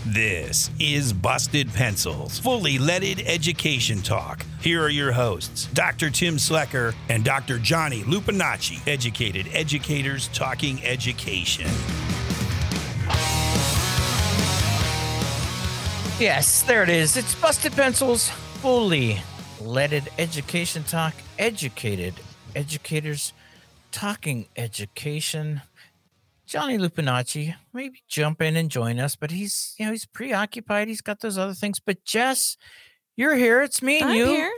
This is Busted Pencils, fully leaded education talk. Here are your hosts, Dr. Tim Slecker and Dr. Johnny Lupinacci, educated educators talking education. Yes, there it is. It's Busted Pencils, fully leaded education talk, educated educators talking education. Johnny Lupinacci, maybe jump in and join us, but he's preoccupied. He's got those other things. But Jess, you're here. It's me and I'm you. here.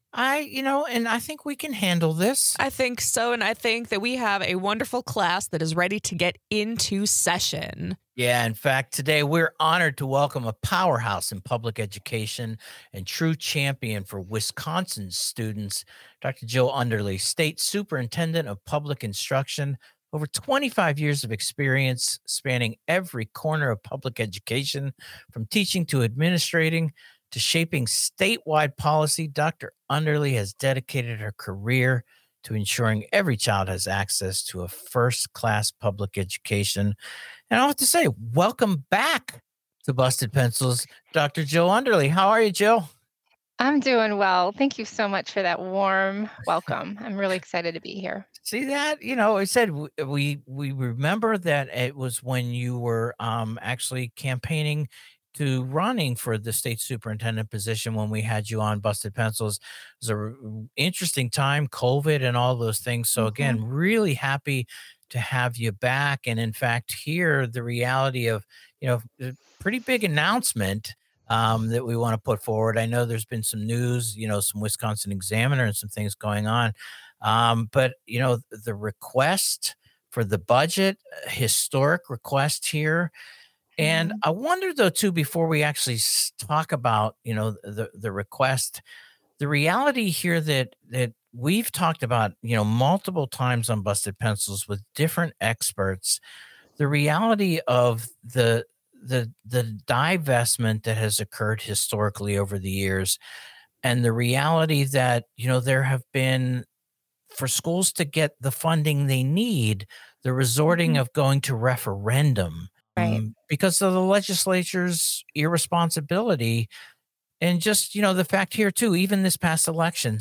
And I think we can handle this. I think so. And I think that we have a wonderful class that is ready to get into session. Yeah, in fact, today we're honored to welcome a powerhouse in public education and true champion for Wisconsin students, Dr. Jill Underly, State Superintendent of Public Instruction. Over 25 years of experience spanning every corner of public education, from teaching to administrating to shaping statewide policy. Dr. Underly has dedicated her career to ensuring every child has access to a first-class public education. And I have to say, welcome back to Busted Pencils, Dr. Jill Underly. How are you, Jill? I'm doing well. Thank you so much for that warm welcome. I'm really excited to be here. See that? I said we remember that it was when you were actually campaigning to running for the state superintendent position when we had you on Busted Pencils. It was an interesting time, COVID and all those things. So again, really happy to have you back. And in fact, here, the reality of, a pretty big announcement that we want to put forward. I know there's been some news, some Wisconsin Examiner and some things going on. But the request for the budget, historic request here. And I wonder though, too, before we actually talk about, the request, the reality here that we've talked about, multiple times on Busted Pencils with different experts, the reality of the divestment that has occurred historically over the years, and the reality that, there have been, for schools to get the funding they need, the resorting of going to referendum, Right. Because of the legislature's irresponsibility. And just, the fact here too, even this past election,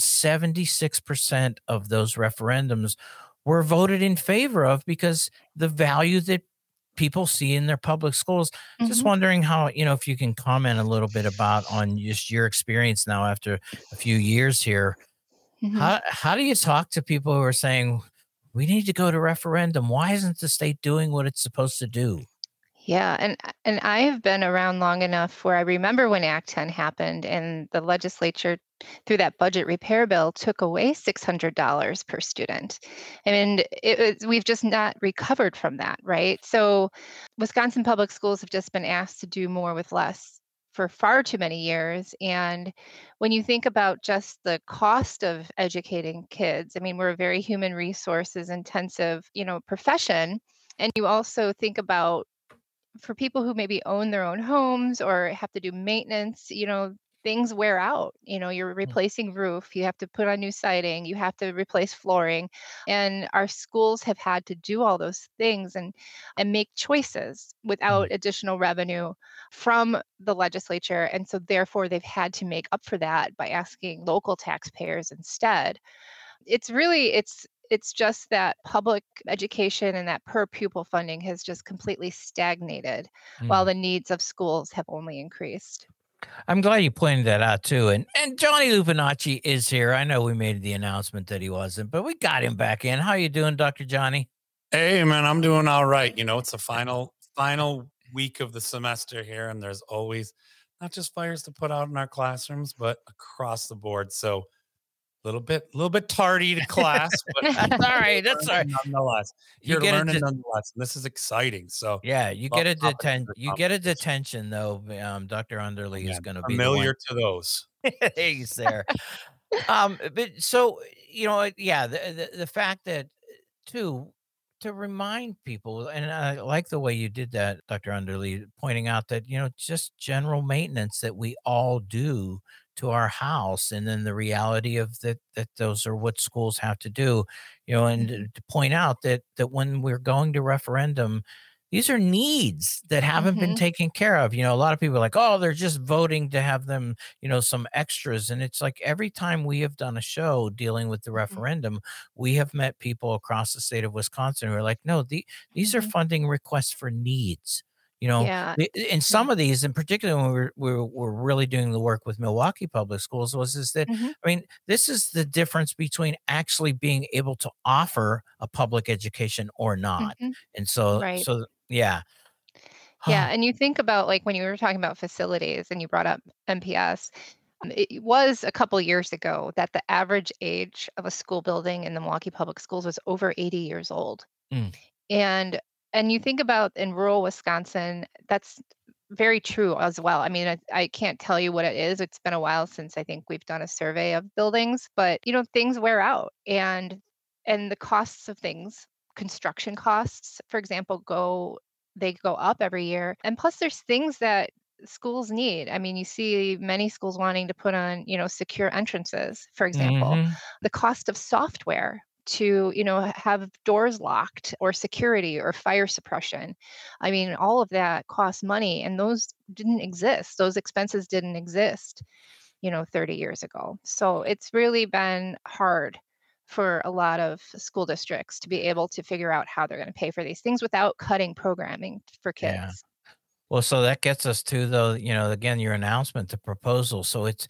76% of those referendums were voted in favor of because the value that people see in their public schools. Just wondering how, if you can comment a little bit on just your experience now after a few years here. How do you talk to people who are saying, we need to go to referendum? Why isn't the state doing what it's supposed to do? Yeah, and I have been around long enough where I remember when Act 10 happened and the legislature, through that budget repair bill, took away $600 per student. And we've just not recovered from that, right? So Wisconsin public schools have just been asked to do more with less for far too many years. And when you think about just the cost of educating kids, I mean, we're a very human resources intensive, profession. And you also think about, for people who maybe own their own homes or have to do maintenance, things wear out. You're replacing roof, you have to put on new siding, you have to replace flooring. And our schools have had to do all those things and make choices without additional revenue from the legislature. And so therefore they've had to make up for that by asking local taxpayers instead. It's just that public education and that per pupil funding has just completely stagnated while the needs of schools have only increased. I'm glad you pointed that out too. And Johnny Lupinacci is here. I know we made the announcement that he wasn't, but we got him back in. How you doing, Dr. Johnny? Hey man, I'm doing all right. It's the final week of the semester here, and there's always not just fires to put out in our classrooms, but across the board. So a little bit tardy to class, but that's all right. That's all right. Nonetheless, you're learning nonetheless. And this is this exciting. So yeah, you get a detention though. Dr. Underly is going to be familiar to those. He's there. But so the fact that too, to remind people, and I like the way you did that, Dr. Underly, pointing out that just general maintenance that we all do to our house, and then the reality of that those are what schools have to do, and to point out that when we're going to referendum, these are needs that haven't been Hmm. taken care of. A lot of people are like, oh, they're just voting to have them, some extras. And it's like every time we have done a show dealing with the Hmm. referendum, we have met people across the state of Wisconsin who are like, no, these are Hmm. funding requests for needs. Yeah. In Yeah. some of these, and particularly when we're really doing the work with Milwaukee Public Schools, is that, Hmm. I mean, this is the difference between actually being able to offer a public education or not. Hmm. And so, Right. yeah. Yeah. And you think about like when you were talking about facilities and you brought up MPS, it was a couple years ago that the average age of a school building in the Milwaukee Public Schools was over 80 years old. Mm, And you think about in rural Wisconsin, that's very true as well. I mean, I can't tell you what it is. It's been a while since I think we've done a survey of buildings, but things wear out and the costs of things, construction costs, for example, go up every year. And plus there's things that schools need. I mean, you see many schools wanting to put on, secure entrances, for example. mhm. The cost of software to have doors locked or security or fire suppression. I mean, all of that costs money, and those didn't exist. Those expenses didn't exist 30 years ago. So it's really been hard for a lot of school districts to be able to figure out how they're going to pay for these things without cutting programming for Yeah. kids. Well, so that gets us to again, your announcement, the proposal. So it's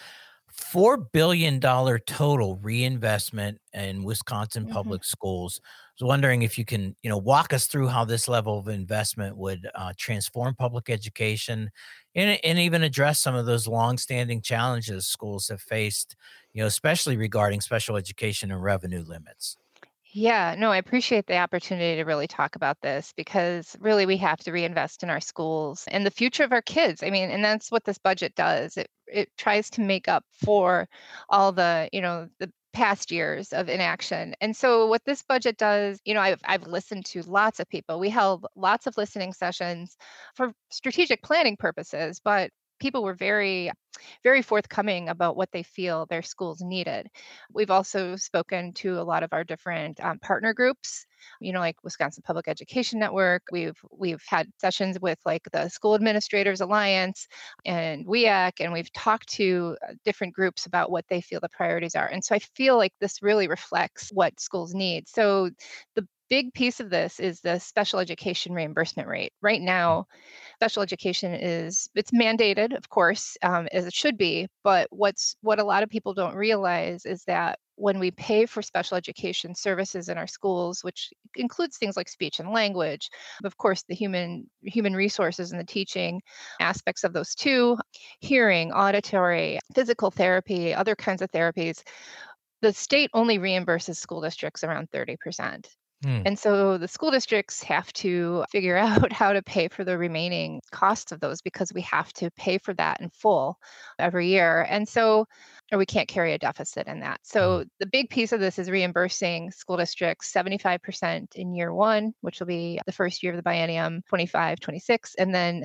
$4 billion total reinvestment in Wisconsin Mhm. public schools. I was wondering if you can, walk us through how this level of investment would transform public education and even address some of those longstanding challenges schools have faced, especially regarding special education and revenue limits. Yeah, no, I appreciate the opportunity to really talk about this because really we have to reinvest in our schools and the future of our kids. I mean, and that's what this budget does. It tries to make up for all the past years of inaction. And so what this budget does, I've listened to lots of people. We held lots of listening sessions for strategic planning purposes, but people were very very forthcoming about what they feel their schools needed. We've also spoken to a lot of our different partner groups, like Wisconsin Public Education Network. We've had sessions with like the School Administrators Alliance and WEAC, and we've talked to different groups about what they feel the priorities are. And so I feel like this really reflects what schools need. So the big piece of this is the special education reimbursement rate. Right now, special education it's mandated, of course, as it should be. But what a lot of people don't realize is that when we pay for special education services in our schools, which includes things like speech and language, of course, the human resources and the teaching aspects of those too, hearing, auditory, physical therapy, other kinds of therapies, the state only reimburses school districts around 30%. Hmm. And so the school districts have to figure out how to pay for the remaining costs of those because we have to pay for that in full every year. And so, or we can't carry a deficit in that. Hmm. So the big piece of this is reimbursing school districts 75% in year one, which will be the first year of the biennium, 25, 26, and then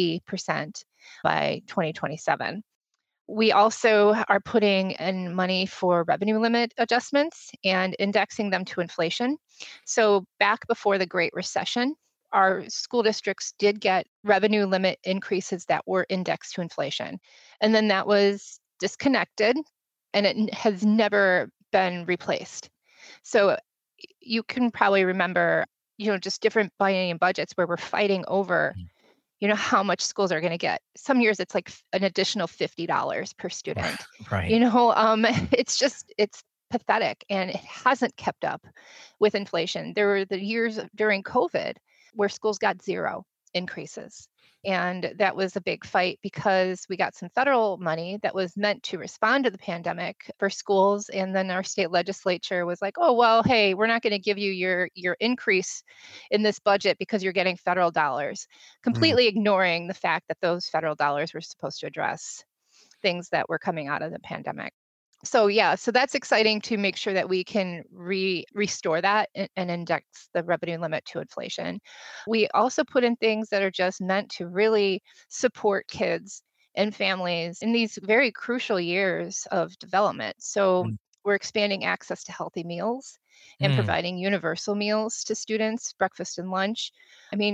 90% by 2027. We also are putting in money for revenue limit adjustments and indexing them to inflation. So, back before the Great Recession, our school districts did get revenue limit increases that were indexed to inflation. And then that was disconnected and it has never been replaced. So, you can probably remember, just different biennium budgets where we're fighting over how much schools are going to get. Some years it's like an additional $50 per student. Right. It's pathetic and it hasn't kept up with inflation. There were the years during COVID where schools got zero increases. And that was a big fight because we got some federal money that was meant to respond to the pandemic for schools. And then our state legislature was like, oh, well, hey, we're not going to give you your increase in this budget because you're getting federal dollars, Mm. completely ignoring the fact that those federal dollars were supposed to address things that were coming out of the pandemic. So yeah, so that's exciting to make sure that we can restore that and index the revenue limit to inflation. We also put in things that are just meant to really support kids and families in these very crucial years of development. So Mm. we're expanding access to healthy meals and Mm. providing universal meals to students, breakfast and lunch. I mean,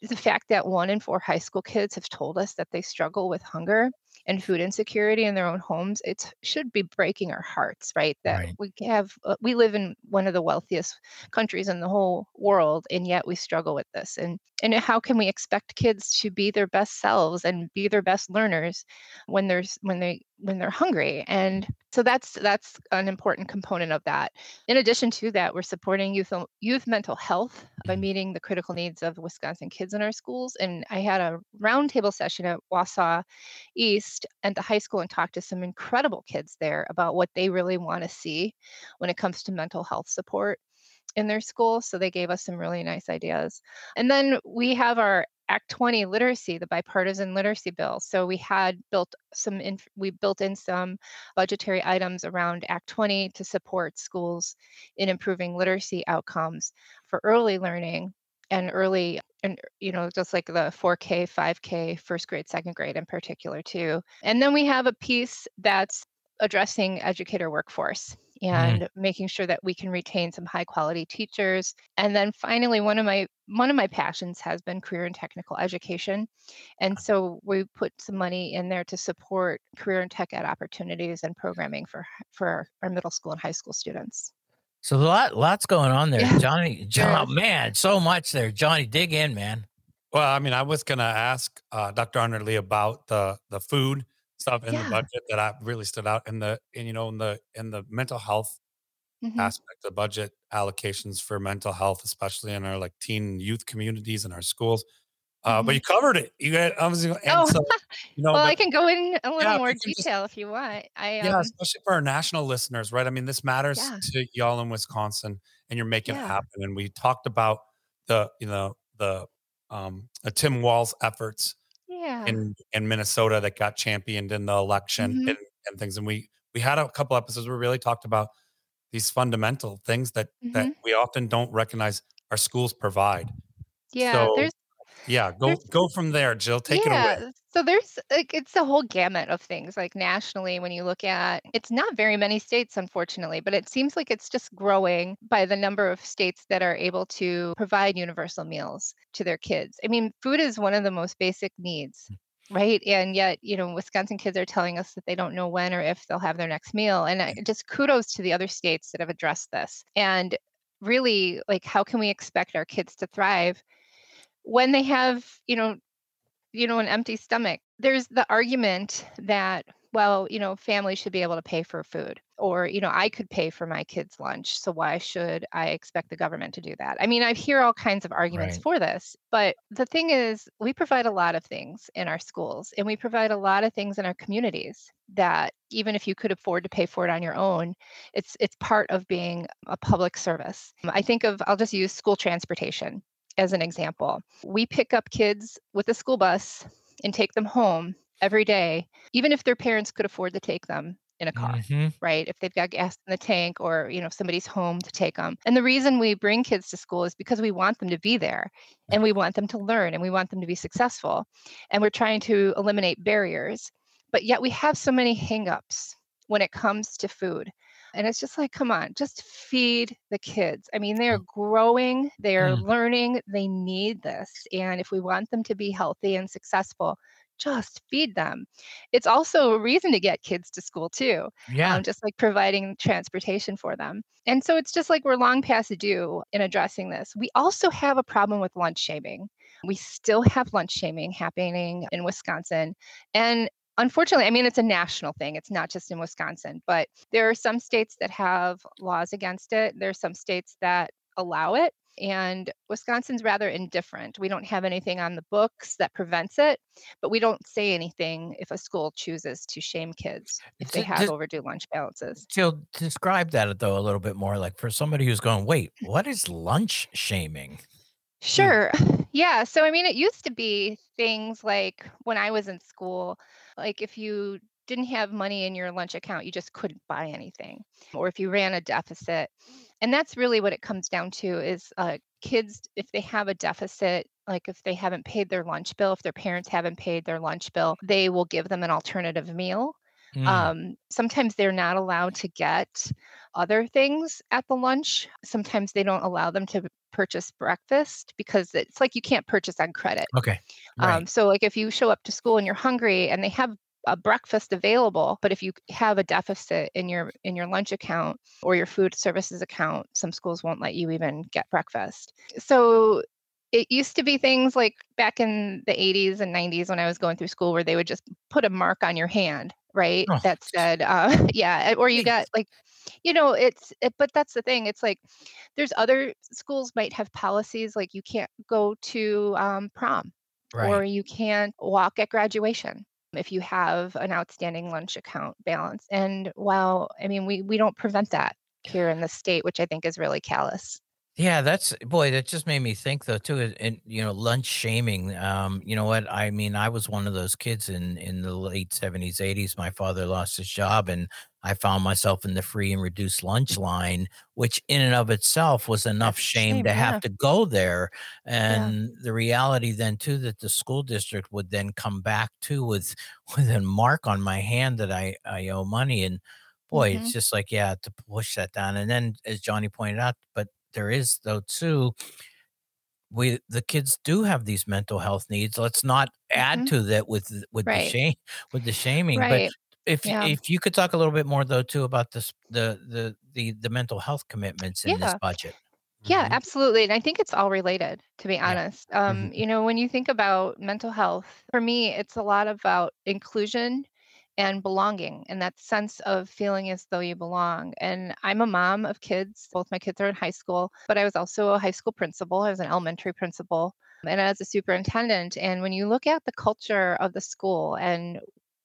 the fact that 1 in 4 high school kids have told us that they struggle with hunger and food insecurity in their own homes, it should be breaking our hearts, right? That Right. we live in one of the wealthiest countries in the whole world, and yet we struggle with this. And how can we expect kids to be their best selves and be their best learners when they're hungry? And so that's an important component of that. In addition to that, we're supporting youth mental health by meeting the critical needs of Wisconsin kids in our schools. And I had a roundtable session at Wausau East at the high school and talked to some incredible kids there about what they really want to see when it comes to mental health support in their school. So they gave us some really nice ideas. And then we have our Act 20 literacy, the bipartisan literacy bill. So we built in some budgetary items around Act 20 to support schools in improving literacy outcomes for early learning and just like the 4K, 5K, first grade, second grade in particular too. And then we have a piece that's addressing educator workforce Mm. and making sure that we can retain some high quality teachers. And then finally, one of my passions has been career and technical education. And so we put some money in there to support career and tech ed opportunities and programming for our middle school and high school students. So lots going on there, Yeah, Johnny. there is. Man, so much there, Johnny. Dig in, man. Well, I mean, I was gonna ask Dr. Underly about the food stuff in the Yeah. budget that really stood out in the mental health Mhm. aspect of budget allocations for mental health, especially in our like teen and youth communities in our schools. But you covered it. You got obviously, and Oh, so well, I but can go in a little yeah, if more you can just detail if you want. yeah, especially for our national listeners, right? I mean, this matters Yeah, to y'all in Wisconsin, and you're making it yeah, happen. And we talked about the Tim Walz efforts yeah. in Minnesota that got championed in the election Mhm, and things. And we had a couple episodes where we really talked about these fundamental things that mhm. we often don't recognize our schools provide. Yeah, So yeah, there's go from there, Jill. Take it away. Yeah. So there's like it's a whole gamut of things. Like nationally, when you look at it's not very many states, unfortunately, but it seems like it's just growing by the number of states that are able to provide universal meals to their kids. I mean, food is one of the most basic needs. Right. And yet, Wisconsin kids are telling us that they don't know when or if they'll have their next meal. And just kudos to the other states that have addressed this. And really, like, how can we expect our kids to thrive when they have, an empty stomach? There's the argument that, well, families should be able to pay for food, or, I could pay for my kids' lunch. So why should I expect the government to do that? I mean, I hear all kinds of arguments Right. for this, but the thing is, we provide a lot of things in our schools and we provide a lot of things in our communities that even if you could afford to pay for it on your own, it's part of being a public service. I'll just use school transportation as an example. We pick up kids with a school bus and take them home every day, even if their parents could afford to take them in a car, Hmm. right? If they've got gas in the tank or, if somebody's home to take them. And the reason we bring kids to school is because we want them to be there and we want them to learn and we want them to be successful. And we're trying to eliminate barriers. But yet we have so many hangups when it comes to food. And it's just like, come on, just feed the kids. I mean, they're growing, they're Mm. learning, they need this. And if we want them to be healthy and successful, just feed them. It's also a reason to get kids to school too, Yeah. just like providing transportation for them. And so it's just like we're long past due in addressing this. We also have a problem with lunch shaming. We still have lunch shaming happening in Wisconsin. And unfortunately, I mean, it's a national thing. It's not just in Wisconsin, but there are some states that have laws against it. There are some states that allow it. And Wisconsin's rather indifferent. We don't have anything on the books that prevents it, but we don't say anything if a school chooses to shame kids if they have overdue lunch balances. Jill, describe that though a little bit more, like for somebody who's going, wait, what is lunch shaming? Sure. Yeah. So, I mean, it used to be things like when I was in school, like if you didn't have money in your lunch account, you just couldn't buy anything, or if you ran a deficit. And that's really what it comes down to is kids, if they have a deficit, like if they haven't paid their lunch bill, if their parents haven't paid their lunch bill, they will give them an alternative meal. Mm. Sometimes they're not allowed to get other things at the lunch. Sometimes they don't allow them to purchase breakfast because it's like you can't purchase on credit. Okay. Right. So like if you show up to school and you're hungry and they have a breakfast available, but if you have a deficit in your lunch account or your food services account, some schools won't let you even get breakfast. So it used to be things like back in the 80s and 90s when I was going through school where they would just put a mark on your hand, right? Oh, That said, yeah, or you got like, but that's the thing. It's like there's other schools might have policies like you can't go to prom or right. you can't walk at graduation if you have an outstanding lunch account balance. And while, I mean, we don't prevent that here in the state, which I think is really callous. Yeah, that just made me think though too, and lunch shaming. You know what? I mean, I was one of those kids in the late 70s, 80s. My father lost his job and I found myself in the free and reduced lunch line, which in and of itself was enough That's a shame shame. to have Yeah. to go there. Yeah. And the reality then too that the school district would then come back too with with a mark on my hand that I owe money. And boy, Hmm. it's just like, yeah, to push that down. And then as Johnny pointed out, but there is though too, the kids do have these mental health needs. Let's not add Hmm. to that with the Right. shame with the shaming. But Right. Yeah. if you could talk a little bit more though too about this the mental health commitments in this Yeah. budget. Yeah, Mhm. absolutely. And I think it's all related, to be Yeah. honest. Mhm. When you think about mental health, for me, it's a lot about inclusion and belonging and that sense of feeling as though you belong. And I'm a mom of kids. Both my kids are in high school, but I was also a high school principal. I was an elementary principal and as a superintendent. And when you look at the culture of the school and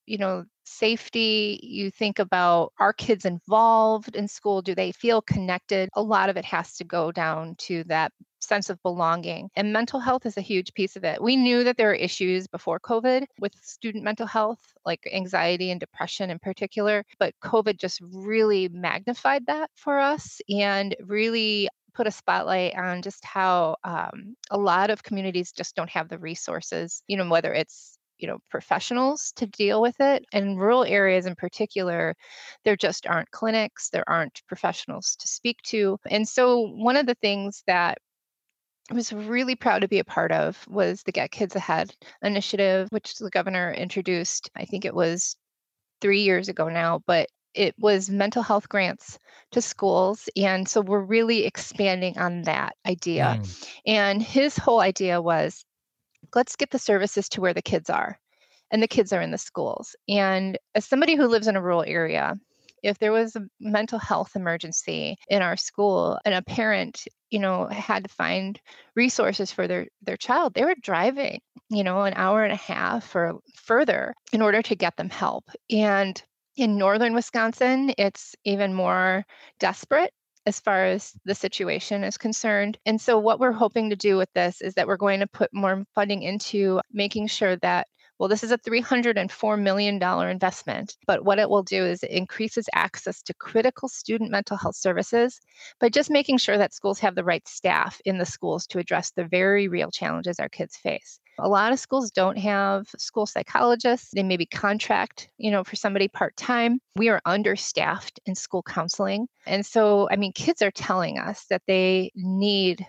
safety, you think about are kids involved in school? Do they feel connected? A lot of it has to go down to that sense of belonging. And mental health is a huge piece of it. We knew that there were issues before COVID with student mental health, like anxiety and depression in particular, but COVID just really magnified that for us and really put a spotlight on just how a lot of communities just don't have the resources, whether it's professionals to deal with it. In rural areas in particular, there just aren't clinics, there aren't professionals to speak to. And so one of the things that I was really proud to be a part of was the Get Kids Ahead initiative, which the governor introduced. I think it was 3 years ago now, but it was mental health grants to schools. And so we're really expanding on that idea. Mm, And his whole idea was let's get the services to where the kids are and the kids are in the schools. And as somebody who lives in a rural area, if there was a mental health emergency in our school and a parent, had to find resources for their child, they were driving, an hour and a half or further in order to get them help. And in northern Wisconsin, it's even more desperate as far as the situation is concerned. And so what we're hoping to do with this is that we're going to put more funding into making sure that, well, this is a $304 million investment, but what it will do is it increases access to critical student mental health services by just making sure that schools have the right staff in the schools to address the very real challenges our kids face. A lot of schools don't have school psychologists. They maybe contract, for somebody part-time. We are understaffed in school counseling. And so, I mean, kids are telling us that they need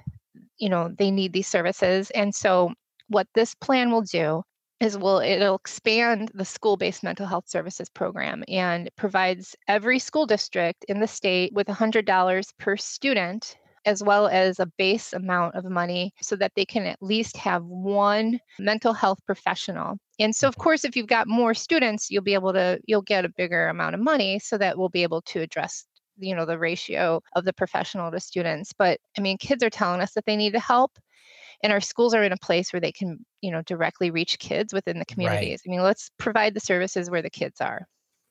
these services. And so what this plan will do is it'll expand the school-based mental health services program and provides every school district in the state with $100 per student as well as a base amount of money so that they can at least have one mental health professional. And so of course, if you've got more students, you'll get a bigger amount of money so that we'll be able to address the ratio of the professional to students. But I mean, kids are telling us that they need the help and our schools are in a place where they can, directly reach kids within the right. communities. I mean, let's provide the services where the kids are.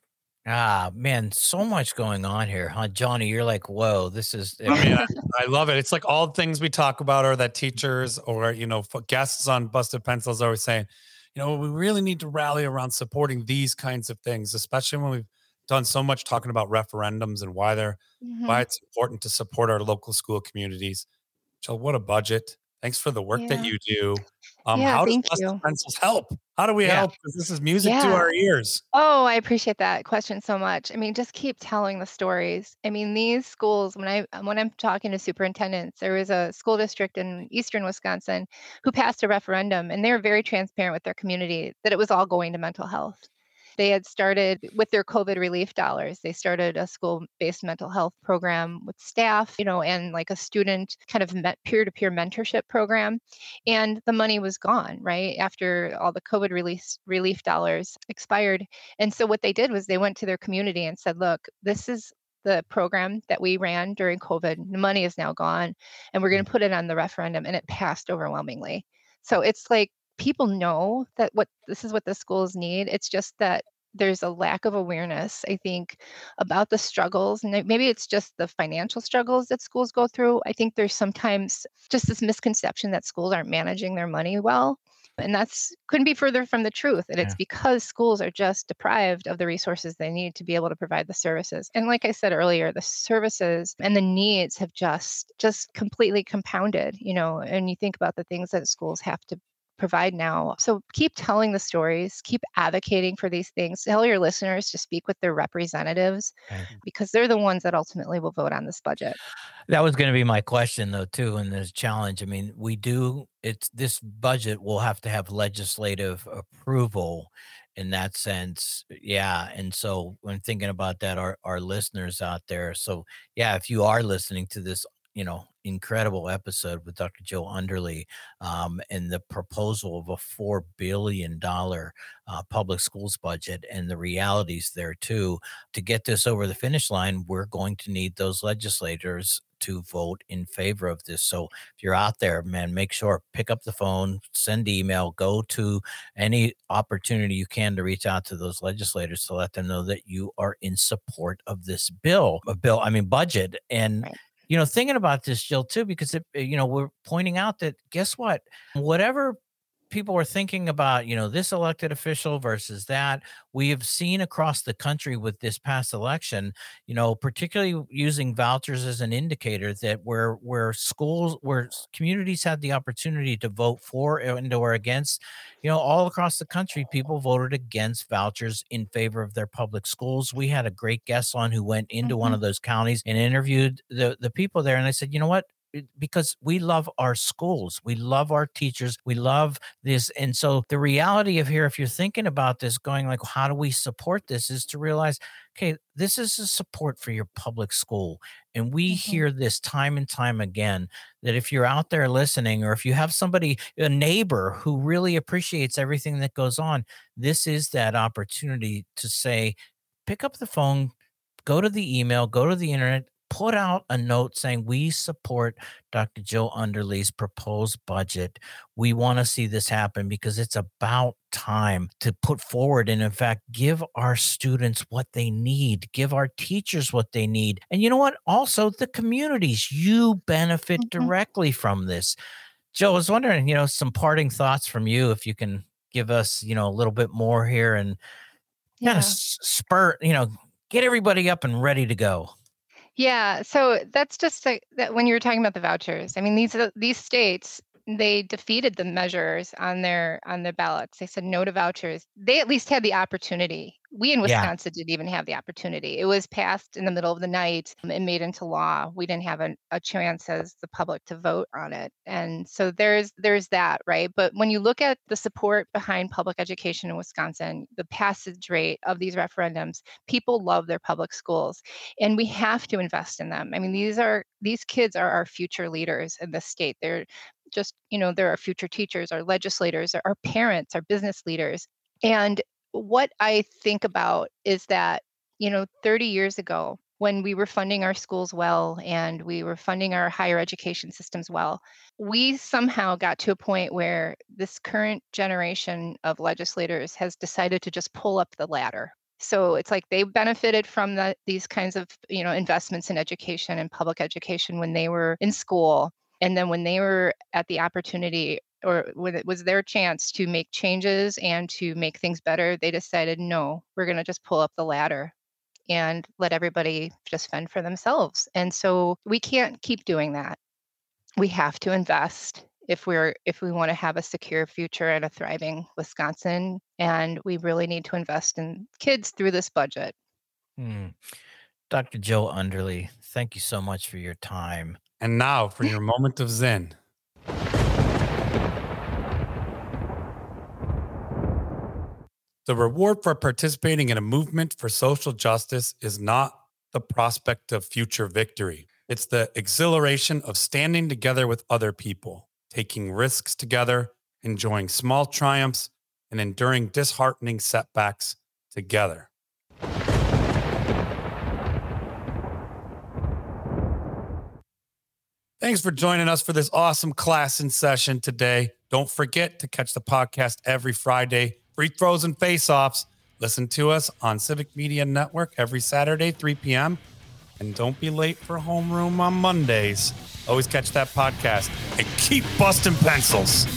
Ah, man, so much going on here, huh? Johnny, you're like, whoa, this is I mean, I love it. It's like all things we talk about or that teachers or, guests on Busted Pencils are always saying, we really need to rally around supporting these kinds of things, especially when we've done so much talking about referendums and why Mhm. it's important to support our local school communities. Jill, what a budget. Thanks for the work that Yeah. you do. Yeah, How does thank Busted you. Pencils help? How do we Yeah. help? Because this is music to Yeah. our ears. Oh, I appreciate that question so much. I mean, just keep telling the stories. I mean, these schools, when I'm talking to superintendents, there was a school district in eastern Wisconsin who passed a referendum, and they were very transparent with their community that it was all going to mental health. They had started with their COVID relief dollars. They started a school-based mental health program with staff, and like a student kind of peer-to-peer mentorship program. And the money was gone, right? After all the COVID relief dollars expired. And so what they did was they went to their community and said, look, this is the program that we ran during COVID. The money is now gone, and we're going to put it on the referendum. And it passed overwhelmingly. So it's like people know that what this is what the schools need. It's just that there's a lack of awareness, I think, about the struggles. And maybe it's just the financial struggles that schools go through. I think there's sometimes just this misconception that schools aren't managing their money well. And that's couldn't be further from the truth. And it's Yeah. because schools are just deprived of the resources they need to be able to provide the services. And like I said earlier, the services and the needs have just completely compounded, and you think about the things that schools have to provide now. So keep telling the stories, keep advocating for these things. Tell your listeners to speak with their representatives Okay. because they're the ones that ultimately will vote on this budget. That was going to be my question, though, too, and this challenge. I mean, this budget will have to have legislative approval in that sense. Yeah. And so when thinking about that, our listeners out there. So, yeah, if you are listening to this, incredible episode with Dr. Joe Underly, and the proposal of a $4 billion public schools budget and the realities there, too, to get this over the finish line, we're going to need those legislators to vote in favor of this. So if you're out there, man, make sure pick up the phone, send email, go to any opportunity you can to reach out to those legislators to let them know that you are in support of this budget. And Right. Thinking about this, Jill, too, because we're pointing out that guess what? Whatever people are thinking about, this elected official versus that, we have seen across the country with this past election, particularly using vouchers as an indicator that where communities had the opportunity to vote for and or against, all across the country, people voted against vouchers in favor of their public schools. We had a great guest on who went into one of those counties and interviewed the people there, and I said, you know what? Because we love our schools, we love our teachers, we love this. And so the reality of here, if you're thinking about this, going like, how do we support this, is to realize, okay, this is a support for your public school. And we hear this time and time again, that if you're out there listening, or if you have somebody, a neighbor who really appreciates everything that goes on, this is that opportunity to say, pick up the phone, go to the email, go to the internet, put out a note saying we support Dr. Joe Underly's proposed budget. We want to see this happen because it's about time to put forward and, in fact, give our students what they need, give our teachers what they need. And you know what? Also, the communities, you benefit directly from this. Joe, I was wondering, some parting thoughts from you, if you can give us, a little bit more here and kind of spur, get everybody up and ready to go. Yeah, so that's just like that when you were talking about the vouchers. I mean, these states, they defeated the measures on their ballots. They said no to vouchers. They at least had the opportunity. We in Yeah. Wisconsin didn't even have the opportunity. It was passed in the middle of the night and made into law. We didn't have a chance as the public to vote on it. And so there's that, right? But when you look at the support behind public education in Wisconsin, the passage rate of these referendums, people love their public schools, and we have to invest in them. I mean, these kids are our future leaders in the state. They're just, they're our future teachers, our legislators, our parents, our business leaders. And what I think about is that, 30 years ago, when we were funding our schools well and we were funding our higher education systems well, we somehow got to a point where this current generation of legislators has decided to just pull up the ladder. So it's like they benefited from these kinds of, investments in education and public education when they were in school. And then when they were at the opportunity, or when it was their chance to make changes and to make things better, they decided, no, we're going to just pull up the ladder and let everybody just fend for themselves. And so we can't keep doing that. We have to invest if we want to have a secure future and a thriving Wisconsin. And we really need to invest in kids through this budget. Dr. Joe Underly, thank you so much for your time. And now for your moment of Zen. The reward for participating in a movement for social justice is not the prospect of future victory. It's the exhilaration of standing together with other people, taking risks together, enjoying small triumphs, and enduring disheartening setbacks together. Thanks for joining us for this awesome class in session today. Don't forget to catch the podcast every Friday. Free throws and face-offs. Listen to us on Civic Media Network every Saturday, 3 p.m. And don't be late for homeroom on Mondays. Always catch that podcast and keep busting pencils.